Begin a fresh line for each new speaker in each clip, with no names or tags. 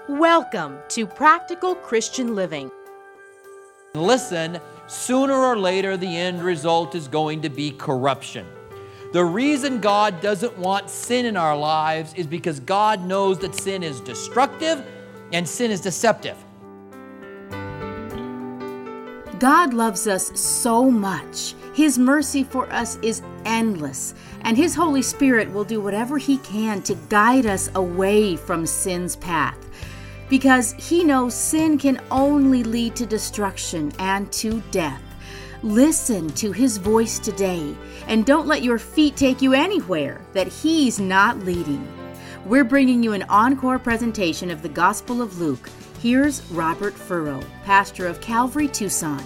Welcome to Practical Christian Living.
Listen, sooner or later the end result is going to be corruption. The reason God doesn't want sin in our lives is because God knows that sin is destructive and sin is deceptive.
God loves us so much. His mercy for us is endless, and His Holy Spirit will do whatever He can to guide us away from sin's path, because He knows sin can only lead to destruction and to death. Listen to His voice today, and don't let your feet take you anywhere that He's not leading. We're bringing you an encore presentation of the Gospel of Luke. Here's Robert Furrow, pastor of Calvary, Tucson.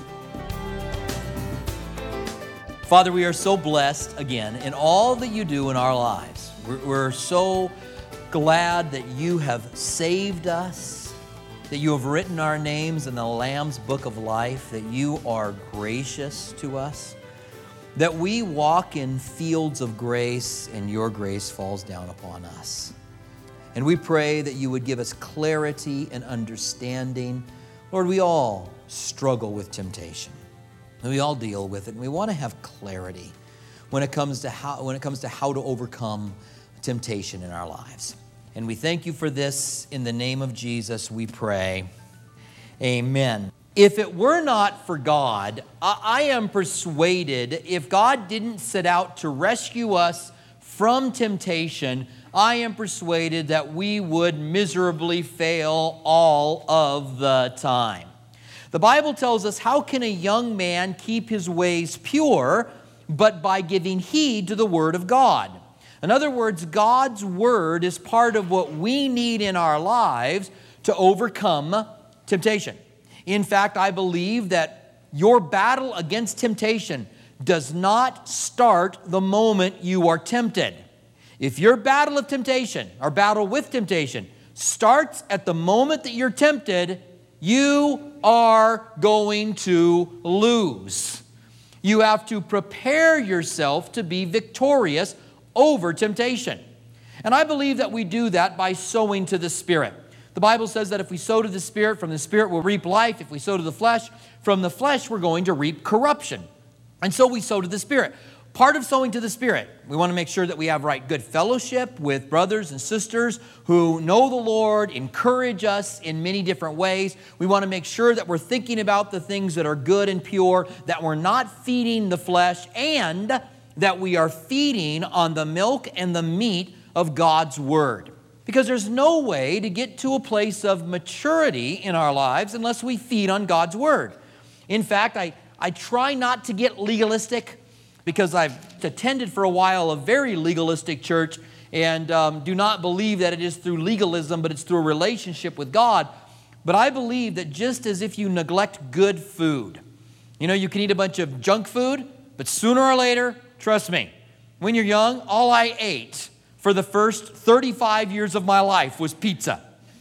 Father, we are so blessed again in all that you do in our lives. We're so glad that you have saved us, that you have written our names in the Lamb's Book of Life, that you are gracious to us, that we walk in fields of grace and your grace falls down upon us. And we pray that you would give us clarity and understanding. Lord, we all struggle with temptation. And we all deal with it. And we want to have clarity when it comes to how to overcome temptation in our lives. And we thank you for this. In the name of Jesus, we pray. Amen. If it were not for God, I am persuaded if God didn't set out to rescue us from temptation, I am persuaded that we would miserably fail all of the time. The Bible tells us, how can a young man keep his ways pure but by giving heed to the Word of God? In other words, God's Word is part of what we need in our lives to overcome temptation. In fact, I believe that your battle against temptation does not start the moment you are tempted. If your battle of temptation, or battle with temptation, starts at the moment that you're tempted, you are going to lose. You have to prepare yourself to be victorious over temptation. And I believe that we do that by sowing to the Spirit. The Bible says that if we sow to the Spirit, from the Spirit we'll reap life. If we sow to the flesh, from the flesh we're going to reap corruption. And so we sow to the Spirit. Part of sowing to the Spirit, we want to make sure that we have good fellowship with brothers and sisters who know the Lord, encourage us in many different ways. We want to make sure that we're thinking about the things that are good and pure, that we're not feeding the flesh, and that we are feeding on the milk and the meat of God's Word. Because there's no way to get to a place of maturity in our lives unless we feed on God's Word. In fact, I try not to get legalistic, because I've attended for a while a very legalistic church and do not believe that it is through legalism, but it's through a relationship with God. But I believe that just as if you neglect good food, you can eat a bunch of junk food, but sooner or later, trust me, when you're young, all I ate for the first 35 years of my life was pizza.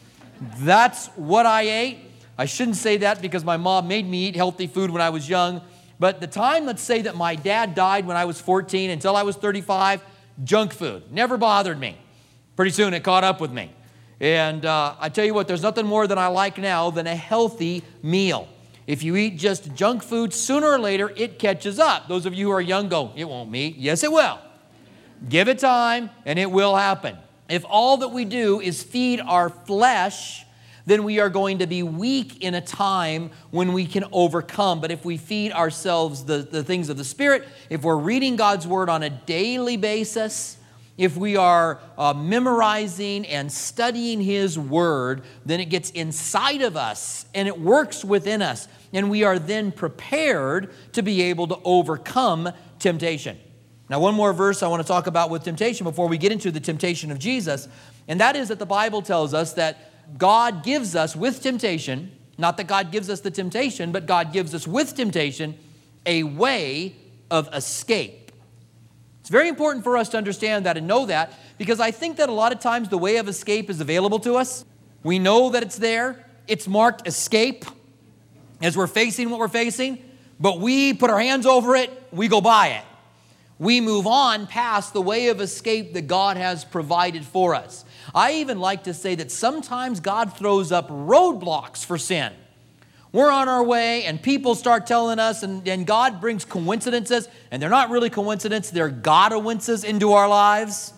That's what I ate. I shouldn't say that because my mom made me eat healthy food when I was young. But the time, let's say that my dad died when I was 14 until I was 35, junk food never bothered me. Pretty soon it caught up with me. And I tell you what, there's nothing more than I like now than a healthy meal. If you eat just junk food, sooner or later it catches up. Those of you who are young go, it won't me. Yes, it will. Give it time and it will happen. If all that we do is feed our flesh, then we are going to be weak in a time when we can overcome. But if we feed ourselves the things of the Spirit, if we're reading God's Word on a daily basis, if we are memorizing and studying His Word, then it gets inside of us and it works within us. And we are then prepared to be able to overcome temptation. Now, one more verse I want to talk about with temptation before we get into the temptation of Jesus. And that is that the Bible tells us that God gives us with temptation, not that God gives us the temptation, but God gives us with temptation a way of escape. It's very important for us to understand that and know that, because I think that a lot of times the way of escape is available to us. We know that it's there. It's marked escape as we're facing what we're facing, but we put our hands over it, we go by it. We move on past the way of escape that God has provided for us. I even like to say that sometimes God throws up roadblocks for sin. We're on our way and people start telling us, and God brings coincidences, and they're not really coincidences, they're God-oinces into our lives.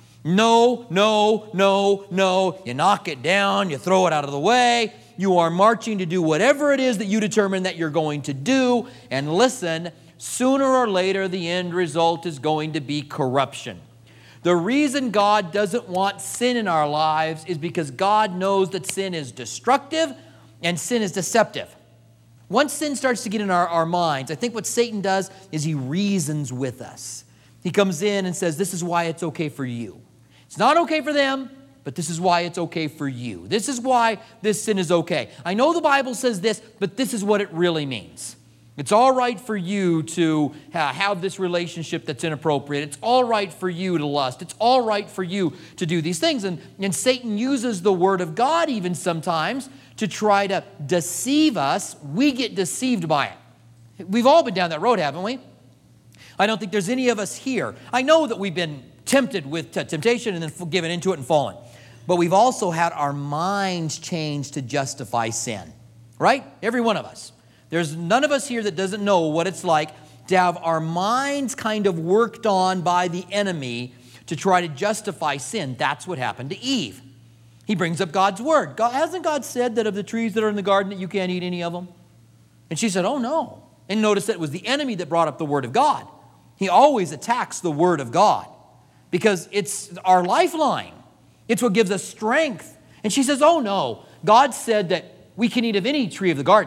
No, no, no, no. You knock it down, you throw it out of the way. You are marching to do whatever it is that you determine that you're going to do. And listen, sooner or later, the end result is going to be corruption. The reason God doesn't want sin in our lives is because God knows that sin is destructive and sin is deceptive. Once sin starts to get in our minds, I think what Satan does is he reasons with us. He comes in and says, this is why it's okay for you. It's not okay for them, but this is why it's okay for you. This is why this sin is okay. I know the Bible says this, but this is what it really means. It's all right for you to have this relationship that's inappropriate. It's all right for you to lust. It's all right for you to do these things. And Satan uses the Word of God even sometimes to try to deceive us. We get deceived by it. We've all been down that road, haven't we? I don't think there's any of us here. I know that we've been tempted with temptation and then given into it and fallen. But we've also had our minds changed to justify sin, right? Every one of us. There's none of us here that doesn't know what it's like to have our minds kind of worked on by the enemy to try to justify sin. That's what happened to Eve. He brings up God's word. Hasn't God said that of the trees that are in the garden that you can't eat any of them? And she said, oh no. And notice that it was the enemy that brought up the word of God. He always attacks the word of God because it's our lifeline. It's what gives us strength. And she says, oh no, God said that we can eat of any tree of the garden.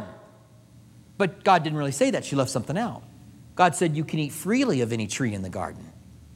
But God didn't really say that. She left something out. God said you can eat freely of any tree in the garden.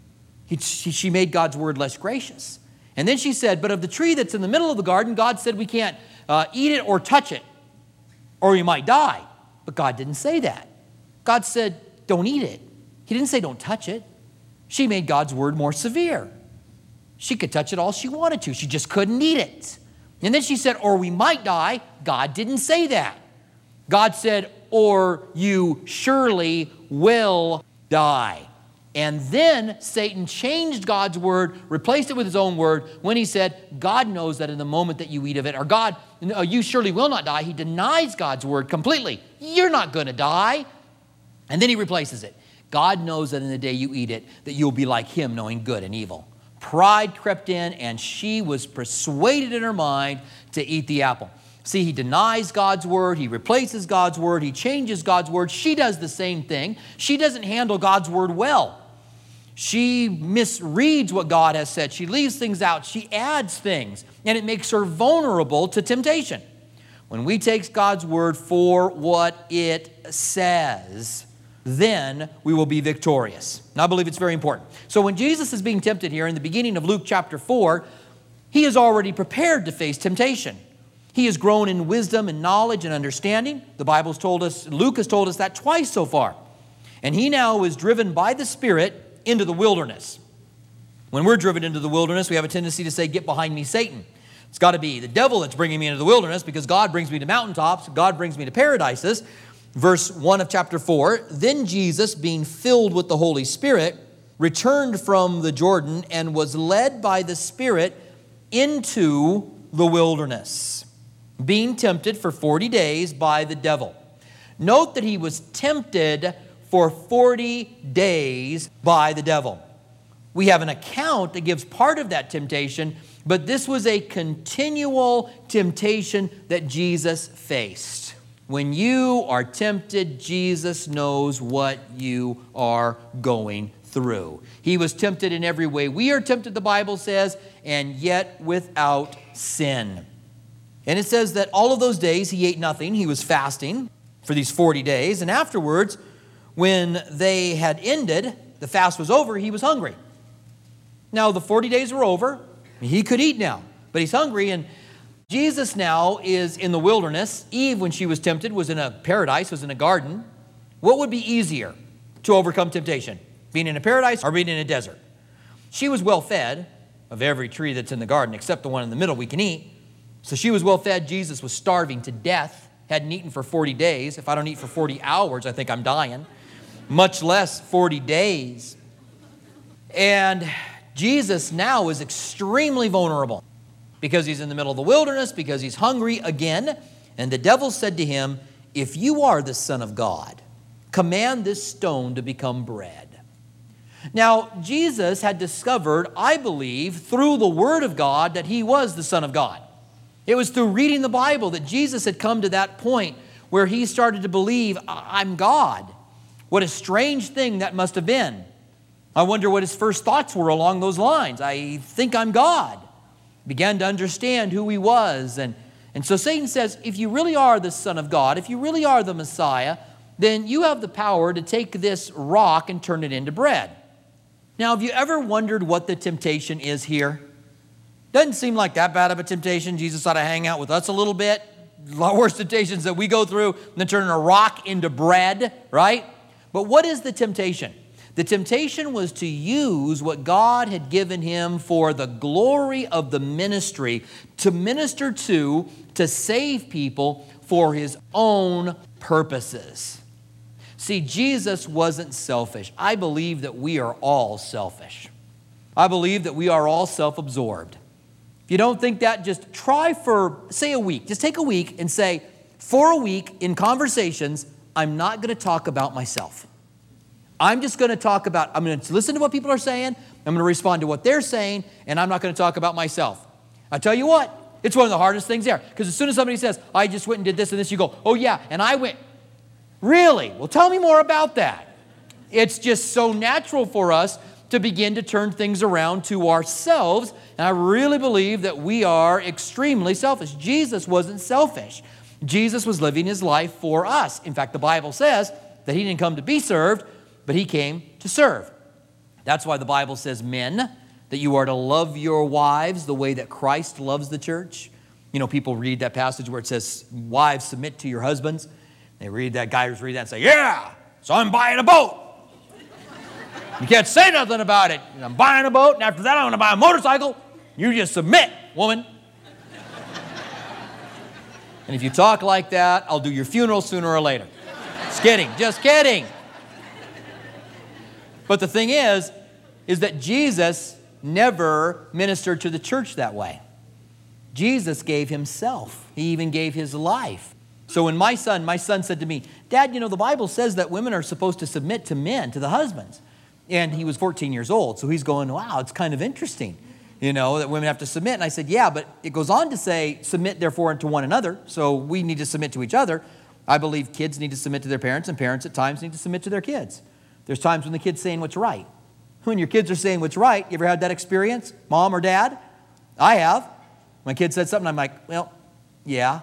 She made God's word less gracious. And then she said, but of the tree that's in the middle of the garden, God said we can't eat it or touch it, or you might die. But God didn't say that. God said, don't eat it. He didn't say don't touch it. She made God's word more severe. She could touch it all she wanted to. She just couldn't eat it. And then she said, or we might die. God didn't say that. God said, or you surely will die. And then Satan changed God's word, replaced it with his own word when he said, God knows that in the moment that you eat of it, or God, you surely will not die. He denies God's word completely. You're not going to die. And then he replaces it. God knows that in the day you eat it, that you'll be like him, knowing good and evil. Pride crept in, and she was persuaded in her mind to eat the apple. See, he denies God's word. He replaces God's word. He changes God's word. She does the same thing. She doesn't handle God's word well. She misreads what God has said. She leaves things out. She adds things, and it makes her vulnerable to temptation. When we take God's word for what it says, then we will be victorious. And I believe it's very important. So when Jesus is being tempted here in the beginning of Luke chapter 4, he is already prepared to face temptation. He has grown in wisdom and knowledge and understanding. The Bible's told us, Luke has told us that twice so far. And he now is driven by the Spirit into the wilderness. When we're driven into the wilderness, we have a tendency to say, get behind me, Satan. It's got to be the devil that's bringing me into the wilderness because God brings me to mountaintops. God brings me to paradises. Verse 1 of chapter 4, then Jesus, being filled with the Holy Spirit, returned from the Jordan and was led by the Spirit into the wilderness, being tempted for 40 days by the devil. Note that he was tempted for 40 days by the devil. We have an account that gives part of that temptation, but this was a continual temptation that Jesus faced. When you are tempted, Jesus knows what you are going through. He was tempted in every way we are tempted, the Bible says, and yet without sin. And it says that all of those days he ate nothing. He was fasting for these 40 days. And afterwards, when they had ended, the fast was over, he was hungry. Now, the 40 days were over. He could eat now, but he's hungry. And Jesus now is in the wilderness. Eve, when she was tempted, was in a paradise, was in a garden. What would be easier to overcome temptation? Being in a paradise or being in a desert? She was well fed of every tree that's in the garden, except the one in the middle we can eat. So she was well fed. Jesus was starving to death, hadn't eaten for 40 days. If I don't eat for 40 hours, I think I'm dying. Much less 40 days. And Jesus now is extremely vulnerable because he's in the middle of the wilderness, because he's hungry again. And the devil said to him, "If you are the Son of God, command this stone to become bread." Now, Jesus had discovered, I believe, through the Word of God that he was the Son of God. It was through reading the Bible that Jesus had come to that point where he started to believe, I'm God. What a strange thing that must have been. I wonder what his first thoughts were along those lines. I think I'm God. Began to understand who he was. And so Satan says, if you really are the Son of God, if you really are the Messiah, then you have the power to take this rock and turn it into bread. Now, have you ever wondered what the temptation is here? Doesn't seem like that bad of a temptation. Jesus ought to hang out with us a little bit. A lot worse temptations that we go through than turning a rock into bread, right? But what is the temptation? The temptation was to use what God had given him for the glory of the ministry, to minister to save people for his own purposes. See, Jesus wasn't selfish. I believe that we are all selfish. I believe that we are all self-absorbed. If you don't think that, just try for, say, a week. Just take a week and say, for a week in conversations, I'm not going to talk about myself. I'm just going to listen to what people are saying. I'm going to respond to what they're saying, and I'm not going to talk about myself. I tell you what, it's one of the hardest things there. Because as soon as somebody says, I just went and did this and this, you go, oh yeah, and I went. Really? Well, tell me more about that. It's just so natural for us to begin to turn things around to ourselves. And I really believe that we are extremely selfish. Jesus wasn't selfish. Jesus was living his life for us. In fact, the Bible says that he didn't come to be served, but he came to serve. That's why the Bible says, men, that you are to love your wives the way that Christ loves the church. You know, people read that passage where it says, wives, submit to your husbands. They read that, guys read that and say, yeah, so I'm buying a boat. You can't say nothing about it. I'm buying a boat, and after that I'm going to buy a motorcycle. You just submit, woman. And if you talk like that, I'll do your funeral sooner or later. Just kidding. But the thing is that Jesus never ministered to the church that way. Jesus gave himself. He even gave his life. So when my son said to me, Dad, you know, the Bible says that women are supposed to submit to men, to the husbands. And he was 14 years old, so he's going, wow, it's kind of interesting, you know, that women have to submit. And I said, yeah, but it goes on to say, submit therefore unto one another. So we need to submit to each other. I believe kids need to submit to their parents, and parents at times need to submit to their kids. There's times when the kid's saying what's right. When your kids are saying what's right, you ever had that experience, mom or dad? I have. My kid said something, I'm like, well, yeah.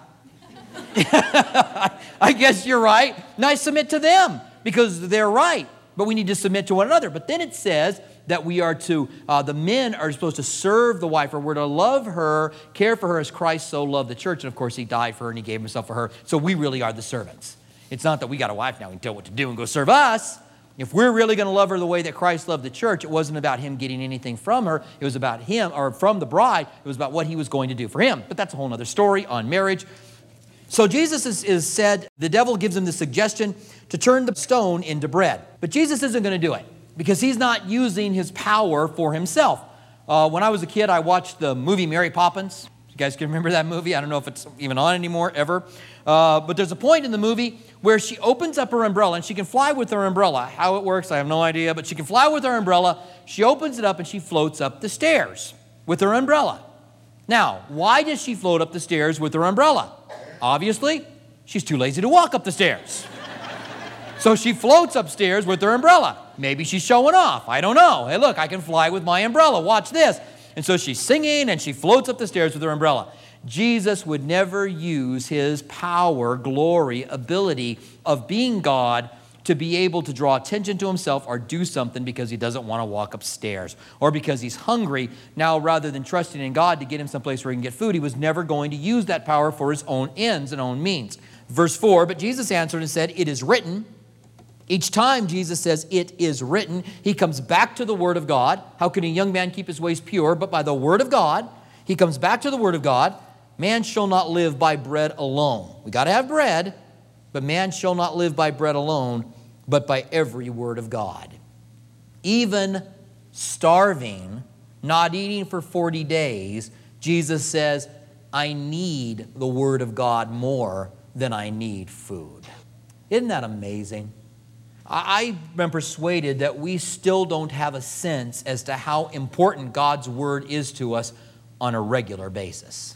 I guess you're right. And I submit to them because they're right. But we need to submit to one another. But then it says that we are to, the men are supposed to serve the wife, or we're to love her, care for her as Christ so loved the church. And of course, he died for her and he gave himself for her. So we really are the servants. It's not that we got a wife now, we can tell what to do and go serve us. If we're really going to love her the way that Christ loved the church, it wasn't about him getting anything from her. It was about him, or from the bride. It was about what he was going to do for him. But that's a whole other story on marriage. So Jesus is said, the devil gives him the suggestion to turn the stone into bread. But Jesus isn't going to do it because he's not using his power for himself. When I was a kid, I watched the movie Mary Poppins. You guys can remember that movie? I don't know if it's even on anymore, ever. But there's a point in the movie where she opens up her umbrella, and she can fly with her umbrella. How it works, I have no idea, but she can fly with her umbrella. She opens it up, and she floats up the stairs with her umbrella. Now, why does she float up the stairs with her umbrella? Obviously, she's too lazy to walk up the stairs. So she floats upstairs with her umbrella. Maybe she's showing off. I don't know. Hey, look, I can fly with my umbrella. Watch this. And so she's singing, and she floats up the stairs with her umbrella. Jesus would never use his power, glory, ability of being God to be able to draw attention to himself or do something because he doesn't want to walk upstairs or because he's hungry. Now, rather than trusting in God to get him someplace where he can get food, he was never going to use that power for his own ends and own means. Verse 4, but Jesus answered and said, it is written. Each time Jesus says, it is written, he comes back to the Word of God. How can a young man keep his ways pure? But by the Word of God. He comes back to the Word of God. Man shall not live by bread alone. We got to have bread, but man shall not live by bread alone, but by every word of God. Even starving, not eating for 40 days, Jesus says, I need the Word of God more than I need food. Isn't that amazing? I am persuaded that we still don't have a sense as to how important God's Word is to us on a regular basis.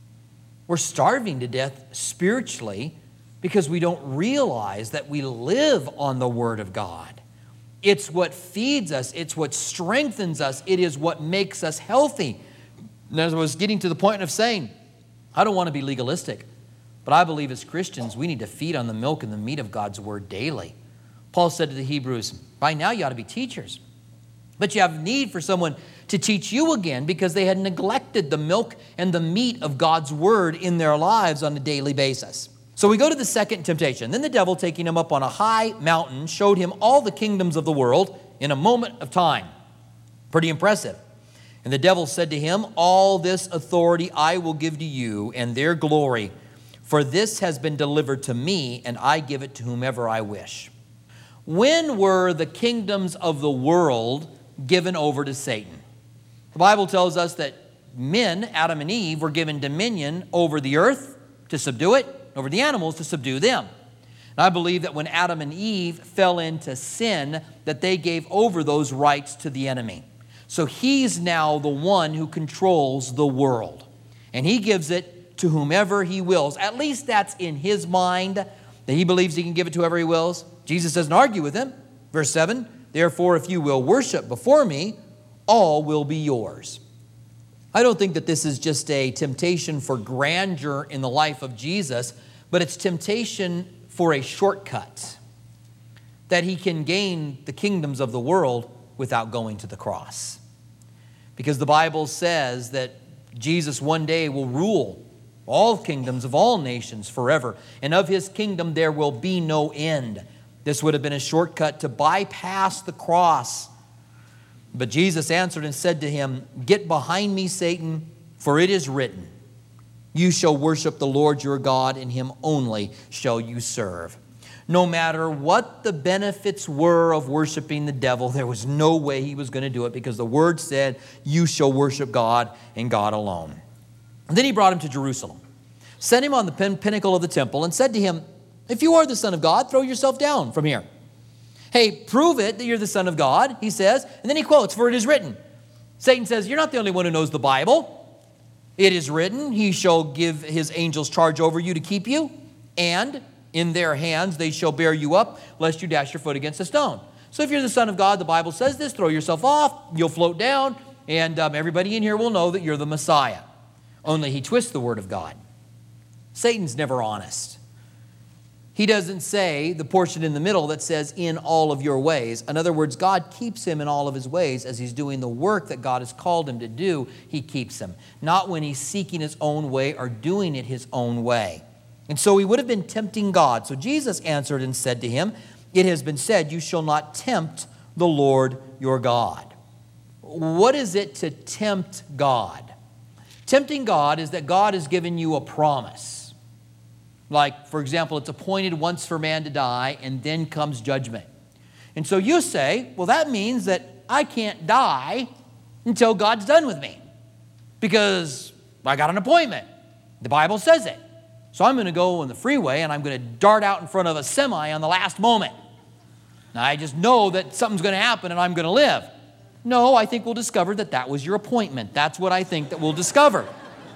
We're starving to death spiritually because we don't realize that we live on the Word of God. It's what feeds us. It's what strengthens us. It is what makes us healthy. And as I was getting to the point of saying, I don't want to be legalistic, but I believe as Christians we need to feed on the milk and the meat of God's Word daily. Paul said to the Hebrews, by now you ought to be teachers, but you have need for someone to teach you again because they had neglected the milk and the meat of God's Word in their lives on a daily basis. So we go to the second temptation. Then the devil, taking him up on a high mountain, showed him all the kingdoms of the world in a moment of time. Pretty impressive. And the devil said to him, all this authority I will give to you and their glory, for this has been delivered to me, and I give it to whomever I wish. When were the kingdoms of the world given over to Satan? The Bible tells us that men, Adam and Eve, were given dominion over the earth to subdue it, over the animals to subdue them. And I believe that when Adam and Eve fell into sin, that they gave over those rights to the enemy. So he's now the one who controls the world. And he gives it to whomever he wills. At least that's in his mind, that he believes he can give it to whoever he wills. Jesus doesn't argue with him. Verse 7, therefore if you will worship before me, all will be yours. I don't think that this is just a temptation for grandeur in the life of Jesus, but it's temptation for a shortcut, that he can gain the kingdoms of the world without going to the cross. Because the Bible says that Jesus one day will rule all kingdoms of all nations forever, and of his kingdom there will be no end. This would have been a shortcut to bypass the cross. But Jesus answered and said to him, get behind me, Satan, for it is written, you shall worship the Lord your God, and him only shall you serve. No matter what the benefits were of worshiping the devil, there was no way he was going to do it because the word said, you shall worship God and God alone. And then he brought him to Jerusalem, set him on the pinnacle of the temple, and said to him, if you are the Son of God, throw yourself down from here. Hey, prove it that you're the Son of God, he says. And then he quotes, for it is written. Satan says, you're not the only one who knows the Bible. It is written, he shall give his angels charge over you to keep you, and in their hands they shall bear you up, lest you dash your foot against a stone. So if you're the Son of God, the Bible says this, throw yourself off, you'll float down, and everybody in here will know that you're the Messiah. Only he twists the word of God. Satan's never honest. He doesn't say the portion in the middle that says, in all of your ways. In other words, God keeps him in all of his ways as he's doing the work that God has called him to do. He keeps him. Not when he's seeking his own way or doing it his own way. And so he would have been tempting God. So Jesus answered and said to him, it has been said, you shall not tempt the Lord your God. What is it to tempt God? Tempting God is that God has given you a promise. Like, for example, it's appointed once for man to die, and then comes judgment. And so you say, well, that means that I can't die until God's done with me because I got an appointment. The Bible says it. So I'm going to go on the freeway, and I'm going to dart out in front of a semi on the last moment. Now, I just know that something's going to happen, and I'm going to live. No, I think we'll discover that that was your appointment. That's what I think that we'll discover.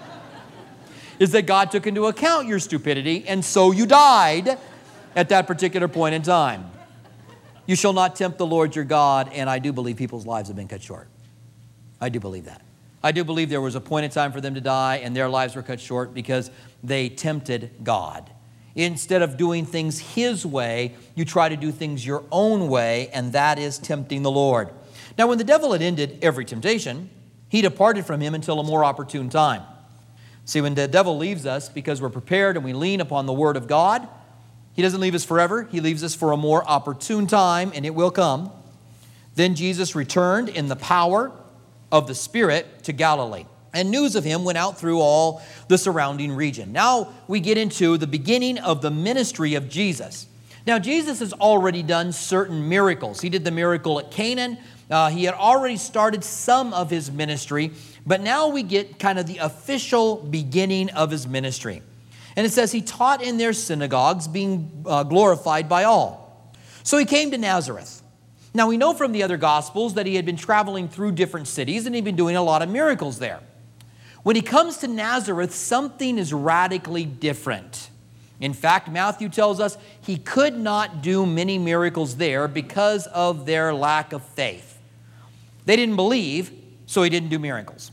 Is that God took into account your stupidity, and so you died at that particular point in time. You shall not tempt the Lord your God, and I do believe people's lives have been cut short. I do believe that. I do believe there was a point in time for them to die, and their lives were cut short because they tempted God. Instead of doing things his way, you try to do things your own way, and that is tempting the Lord. Now, when the devil had ended every temptation, he departed from him until a more opportune time. See, when the devil leaves us because we're prepared and we lean upon the word of God, he doesn't leave us forever. He leaves us for a more opportune time, and it will come. Then Jesus returned in the power of the Spirit to Galilee, and news of him went out through all the surrounding region. Now we get into the beginning of the ministry of Jesus. Now, Jesus has already done certain miracles. He did the miracle at Canaan, He had already started some of his ministry, but now we get kind of the official beginning of his ministry. And it says he taught in their synagogues, being glorified by all. So he came to Nazareth. Now we know from the other Gospels that he had been traveling through different cities and he'd been doing a lot of miracles there. When he comes to Nazareth, something is radically different. In fact, Matthew tells us he could not do many miracles there because of their lack of faith. They didn't believe, so he didn't do miracles.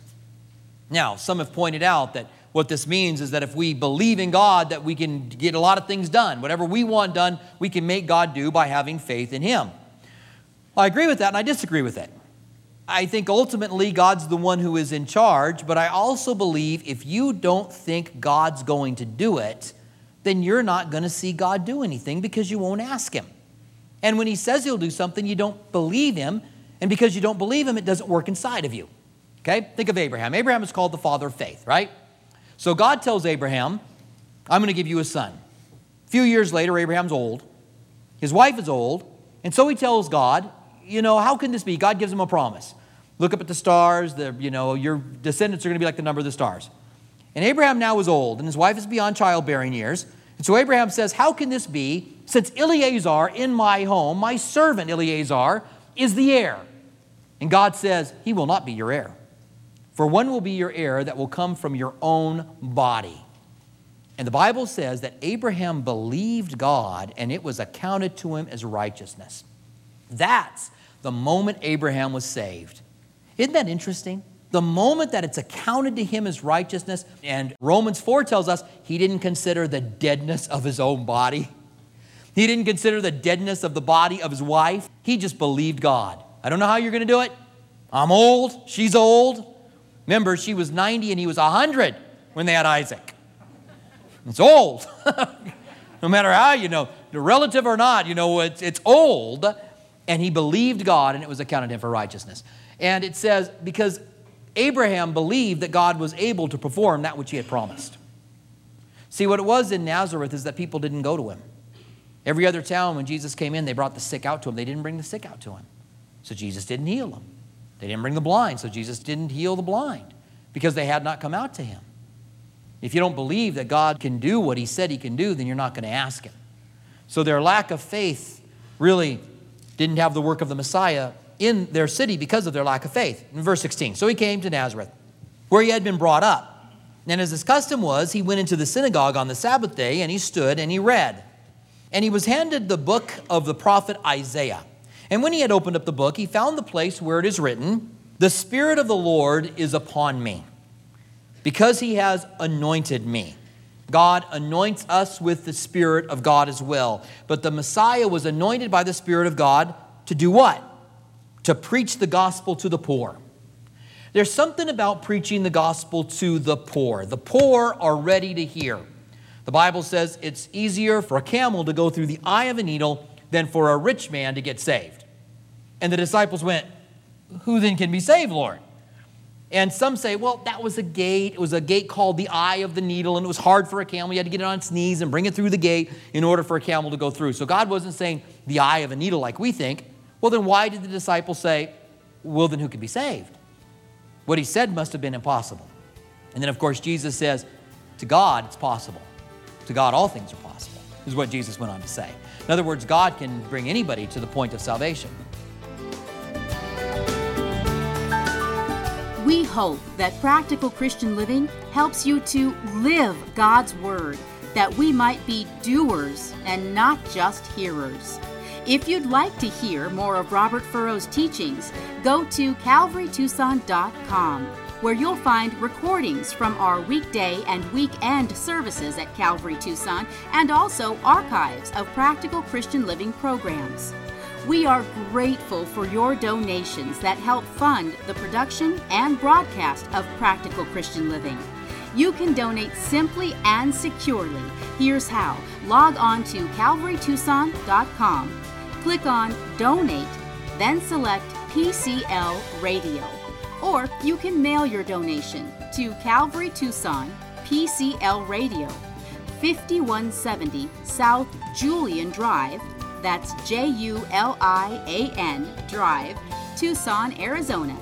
Now, some have pointed out that what this means is that if we believe in God, that we can get a lot of things done. Whatever we want done, we can make God do by having faith in him. Well, I agree with that, and I disagree with it. I think ultimately God's the one who is in charge, but I also believe if you don't think God's going to do it, then you're not going to see God do anything because you won't ask him. And when he says he'll do something, you don't believe him, and because you don't believe him, it doesn't work inside of you. Okay? Think of Abraham. Abraham is called the father of faith, right? So God tells Abraham, I'm going to give you a son. A few years later, Abraham's old. His wife is old. And so he tells God, how can this be? God gives him a promise. Look up at the stars. Your descendants are going to be like the number of the stars. And Abraham now is old, and his wife is beyond childbearing years. And so Abraham says, how can this be, since Eliezer in my home, my servant Eliezer, is the heir? And God says, he will not be your heir. For one will be your heir that will come from your own body. And the Bible says that Abraham believed God, and it was accounted to him as righteousness. That's the moment Abraham was saved. Isn't that interesting? The moment that it's accounted to him as righteousness, and Romans 4 tells us he didn't consider the deadness of his own body. He didn't consider the deadness of the body of his wife. He just believed God. I don't know how you're going to do it. I'm old. She's old. Remember, she was 90 and he was 100 when they had Isaac. It's old. No matter how, the relative or not, it's old. And he believed God, and it was accounted to him for righteousness. And it says, because Abraham believed that God was able to perform that which he had promised. See, what it was in Nazareth is that people didn't go to him. Every other town, when Jesus came in, they brought the sick out to him. They didn't bring the sick out to him. So Jesus didn't heal them. They didn't bring the blind, so Jesus didn't heal the blind because they had not come out to him. If you don't believe that God can do what he said he can do, then you're not going to ask him. So their lack of faith really didn't have the work of the Messiah in their city because of their lack of faith. In verse 16, so he came to Nazareth, where he had been brought up. And as his custom was, he went into the synagogue on the Sabbath day, and he stood and he read. And he was handed the book of the prophet Isaiah. And when he had opened up the book, he found the place where it is written, "The Spirit of the Lord is upon me, because he has anointed me." God anoints us with the Spirit of God as well. But the Messiah was anointed by the Spirit of God to do what? To preach the gospel to the poor. There's something about preaching the gospel to the poor. The poor are ready to hear. The Bible says it's easier for a camel to go through the eye of a needle than for a rich man to get saved. And the disciples went, "Who then can be saved, Lord?" And some say, well, that was a gate. It was a gate called the eye of the needle, and it was hard for a camel. You had to get it on its knees and bring it through the gate in order for a camel to go through. So God wasn't saying the eye of a needle like we think. Well, then why did the disciples say, well, then who can be saved? What he said must have been impossible. And then, of course, Jesus says, to God, it's possible. To God, all things are possible, is what Jesus went on to say. In other words, God can bring anybody to the point of salvation.
We hope that Practical Christian Living helps you to live God's Word, that we might be doers and not just hearers. If you'd like to hear more of Robert Furrow's teachings, go to calvarytucson.com, where you'll find recordings from our weekday and weekend services at Calvary Tucson, and also archives of Practical Christian Living programs. We are grateful for your donations that help fund the production and broadcast of Practical Christian Living. You can donate simply and securely. Here's how. Log on to calvarytucson.com. Click on Donate, then select PCL Radio. Or you can mail your donation to Calvary Tucson, PCL Radio, 5170 South Julian Drive, that's Julian Drive, Tucson, Arizona,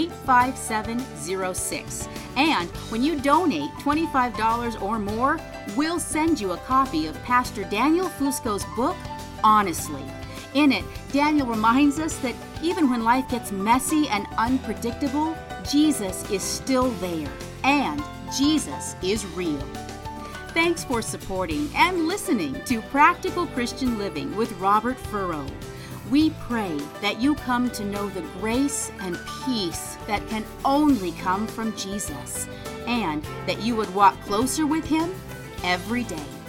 85706. And when you donate $25 or more, we'll send you a copy of Pastor Daniel Fusco's book, Honestly. In it, Daniel reminds us that even when life gets messy and unpredictable, Jesus is still there, and Jesus is real. Thanks for supporting and listening to Practical Christian Living with Robert Furrow. We pray that you come to know the grace and peace that can only come from Jesus, and that you would walk closer with Him every day.